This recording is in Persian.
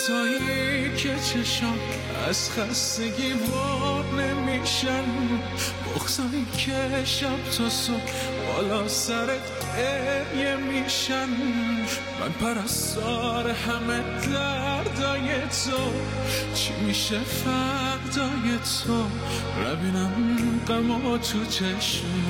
روزایی که چشام از خستگی وار نمیشن، بغضایی که شب تا صبح بالا سرت گریه میشن. من پرستار همه دردای تو، چی میشه فردای تو؟ ربینم غما تو چشمات.